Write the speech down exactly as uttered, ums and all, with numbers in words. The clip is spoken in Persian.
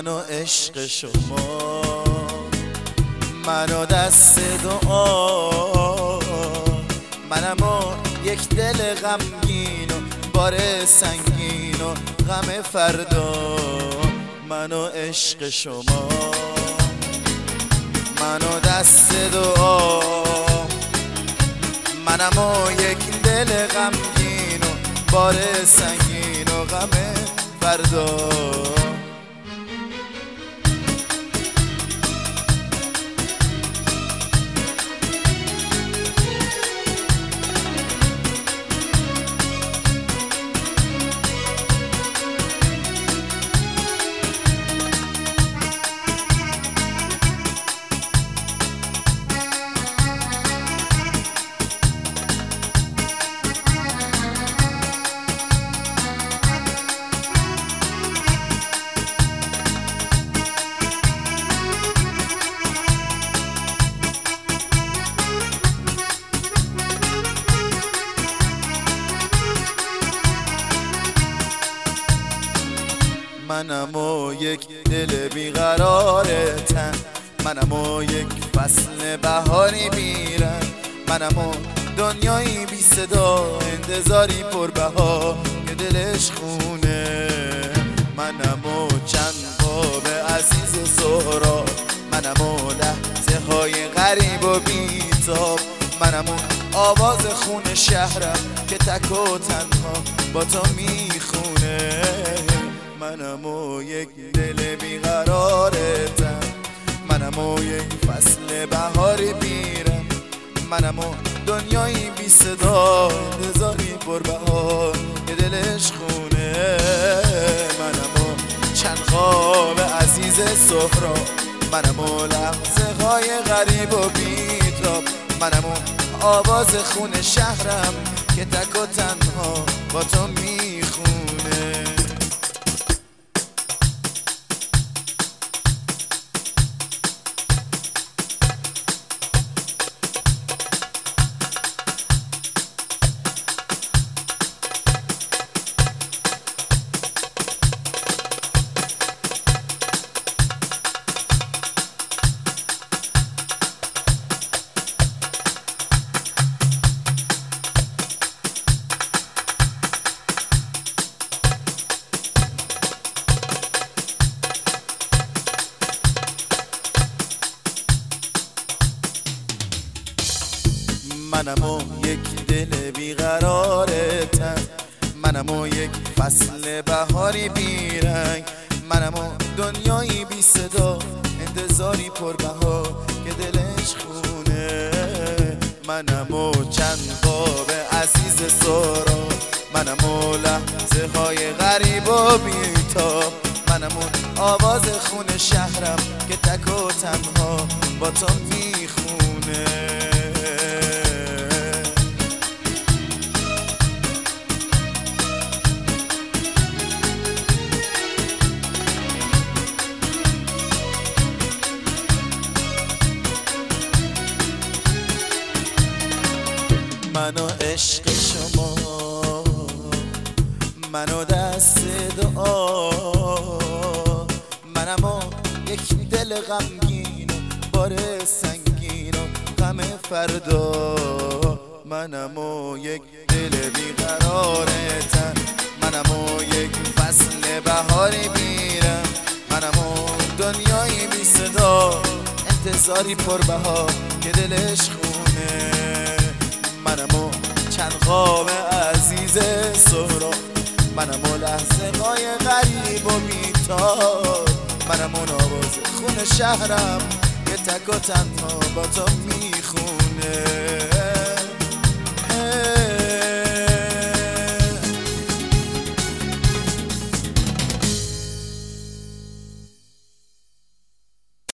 من و عشق شما، من و دست دعا، منم و یک دل غمگین و بار سنگین و غم فردا. من و عشق شما، من و دست دعا، منم و یک دل غمگین و بار سنگین و غم فردا. منم و یک دل بیقرار تن، منم و یک فصل بهاری بیرن، منم و دنیایی بی صدا، انتظاری پربها که دلش خونه. منم و چند خواب عزیز و سهراب، منم و لحظه های غریب و بیتاب، منم و آواز خون شهرم که تک و تنها با تو میخونه. منم و یک دل بیقرارتم، منم و یک فصل بهاری بیرم، منم و دنیایی بی صدا، انتظاری پربهار که دلش خونه. منم و چند خواب عزیز سهراب، منم و لحظه های غریب و بیتاب، منم و آواز خون شهرم که تک و تنها با تو میخونه. منم و یک دل بیقرارتم، منم و یک فصل بهاری بیرنگ، منم و دنیایی بی صدا، انتظاری پربها که دلش خونه. منم و چند خواب عزیز سهراب، منم و لحظه های غریب و بیتاب، منم و آواز خون شهرم که تک و تنها با تو میخونه. من و عشق شما، من و دست دعا، منم و یک دل غمگین و بار سنگین و غم فردا. منم و یک دل بیقرار تن، منم و یک فصل بهاری بیرم، منم و دنیایی بی صدا، انتظاری پربها که دلش خونه. منم و چند خواب عزیز سهراب، منم و لحظه های غریب و بیتاب، منم و آواز خون شهرم که تک و تنها با تو میخونه.